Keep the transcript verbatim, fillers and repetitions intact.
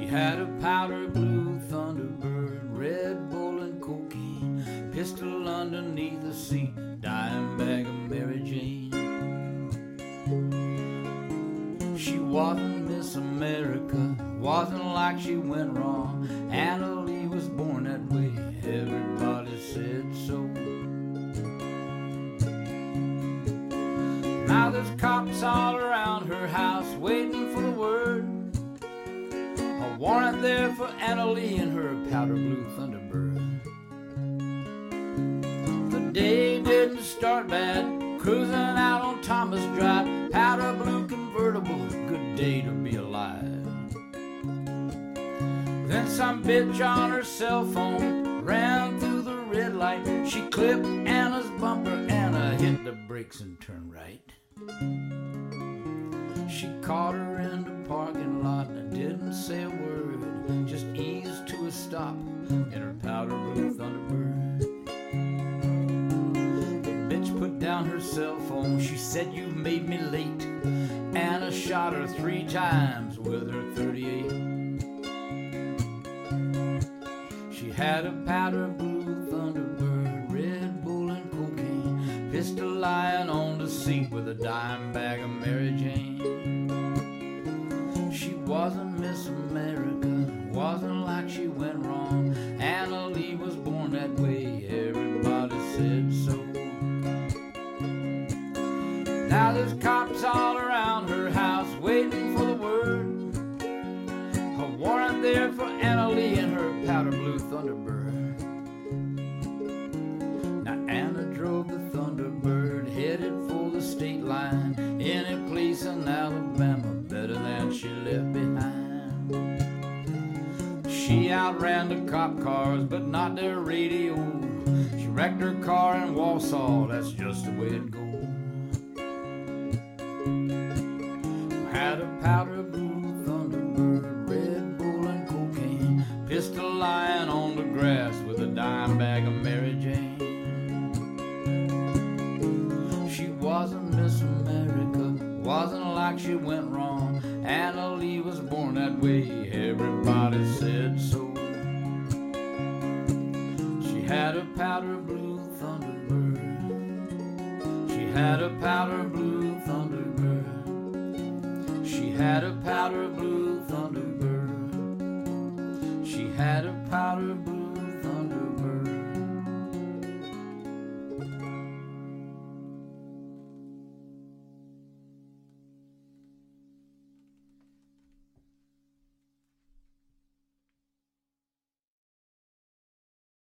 had a powder blue Thunderbird, Red Bull and cocaine, pistol underneath the seat, dime bag of Mary Jane. She wasn't Miss America, wasn't like she went wrong. Anna Lee was born that way, everybody said so. Now there's cops all around her house waiting for the word. A warrant there for Anna Lee and her powder blue Thunderbird. The day didn't start bad, cruising out on Thomas Drive, powder blue convertible, good day to be alive. Then some bitch on her cell phone ran through the red light. She clipped Anna's bumper, Anna hit the brakes and turned right. She caught her in the parking lot and didn't say a word, just eased to a stop in her powder blue Thunderbird. The bitch put down her cell phone, she said, "You've made me late." Anna shot her three times with her thirty-eight. She had a powder blue Thunderbird, Red Bull and cocaine, pistol lying on the seat with a dime bag of Mary Jane. She wasn't Miss America, wasn't like she went wrong. Anna Lee was born that way, everybody said so. Now there's cops all around her house waiting for the word. A warrant there for Anna Lee and her powder blue Thunderbird. Now Anna drove the Thunderbird, headed for the state line. Any place in Alabama better than she left behind. She outran the cop cars, but not their radio. She wrecked her car in Walsall, that's just the way it goes. Had a powder blue Thunderbird, Red Bull and cocaine, pistol lying on the grass with a dime bag of Mary Jane. She wasn't Miss America, wasn't like she went wrong. Anna Lee was born that way, everybody said so. She had a powder blue Thunderbird, she had a powder blue Thunderbird, she had a powder blue Thunderbird, she had a powder blue